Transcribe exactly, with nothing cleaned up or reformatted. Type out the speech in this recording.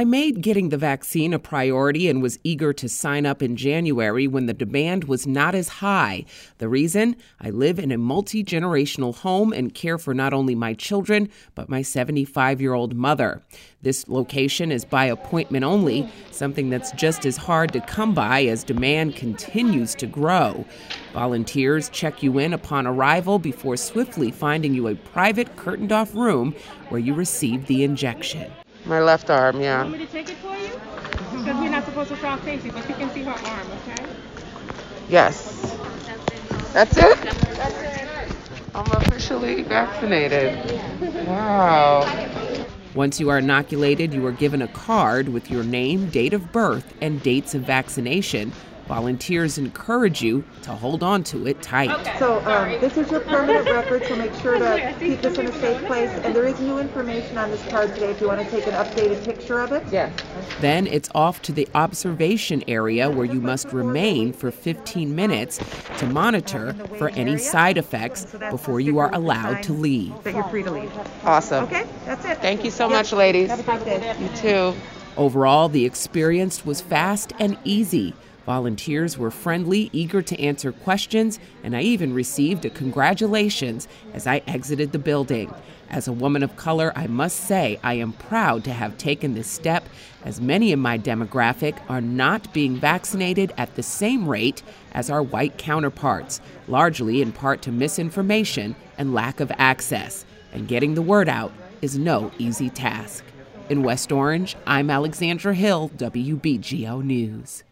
I made getting the vaccine a priority and was eager to sign up in January when the demand was not as high. The reason? I live in a multi-generational home and care for not only my children, but my seventy-five-year-old mother. This location is by appointment only, something that's just as hard to come by as demand continues to grow. Volunteers check you in upon arrival before swiftly finding you a private curtained-off room where you receive the injection. My left arm, yeah. You want me to take it for you? Because we're not supposed to show our faces, but you can see her arm, okay? Yes. That's it? That's it. I'm officially vaccinated. Wow. Once you are inoculated, you are given a card with your name, date of birth, and dates of vaccination. Volunteers encourage you to hold on to it tight. So um, this is your permanent record, so make sure to keep this in a safe place. And there is new information on this card today if you want to take an updated picture of it. Yeah. Then it's off to the observation area where you must remain for fifteen minutes to monitor for any side effects before you are allowed to leave. That you're free to leave. Awesome. Okay, that's it. Thank you so much, ladies. Have a good day. You too. Overall, the experience was fast and easy. Volunteers were friendly, eager to answer questions, and I even received a congratulations as I exited the building. As a woman of color, I must say I am proud to have taken this step, as many in my demographic are not being vaccinated at the same rate as our white counterparts, largely in part to misinformation and lack of access. And getting the word out is no easy task. In West Orange, I'm Alexandra Hill, W B G O News.